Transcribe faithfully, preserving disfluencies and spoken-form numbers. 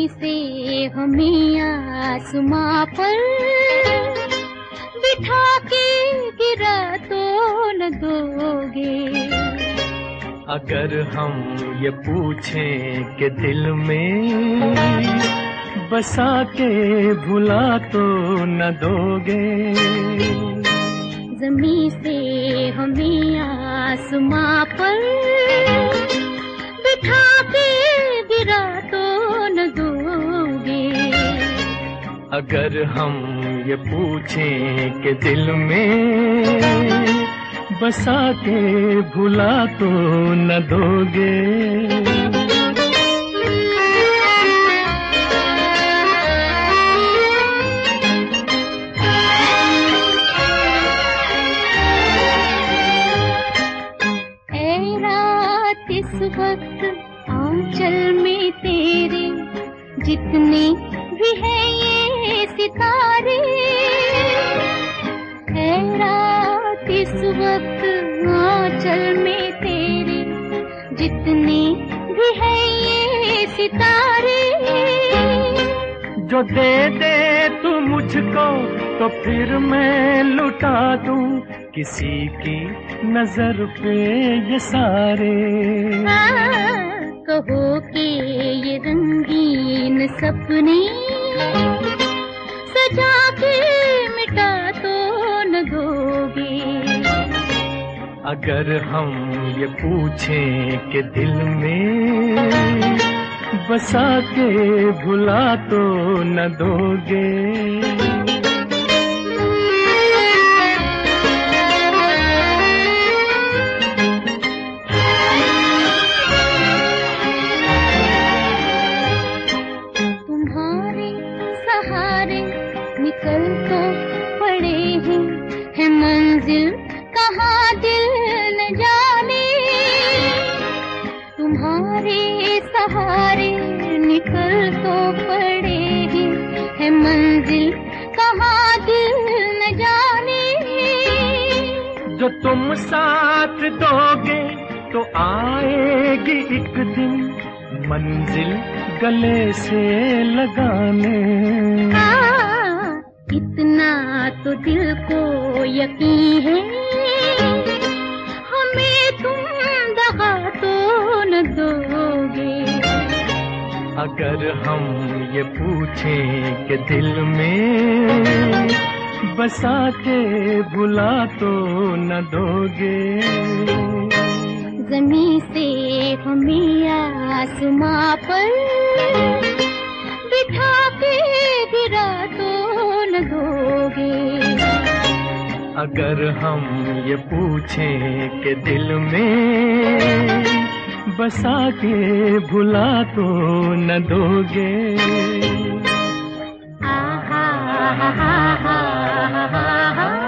जमीन से हमें आसमां पर बिठा के गिरा तो न दोगे। अगर हम ये पूछें कि दिल में बसा के भुला तो न दोगे। जमीन से हमें आसमां पर बिठा के गिरा तो न दोगे। अगर हम ये पूछें कि दिल में बसा के भुला तो न दोगे। इस वक्त आंचल में तेरे जितने भी हैं ये सितारे, है रात इस वक्त आंचल में तेरे जितने भी हैं ये सितारे। जो दे दे तू मुझको तो फिर मैं लुटा दूं किसी की नजर पे ये सारे। कहो कि ये रंगीन सपने सजा के मिटा तो न दोगे। अगर हम ये पूछें कि दिल में बसा के भुला तो न दोगे। निकल तो पड़े हैं है मंजिल कहाँ दिल न जाने। तुम्हारे सहारे निकल तो पड़े हैं है मंजिल कहाँ दिल न जाने। जो तुम साथ दोगे तो आएगी एक दिन मंजिल गले से लगाने। इतना तो दिल को यकीन है हमें तुम दगा तो न दोगे। अगर हम ये पूछें कि दिल में बसा के भुला तो न दोगे। जमीन से हमें आसमां पर बिठा के गिरा तो न दोगे। अगर हम ये पूछें कि दिल में बसा के भुला तो न दोगे। हा हा हा हा हा हा।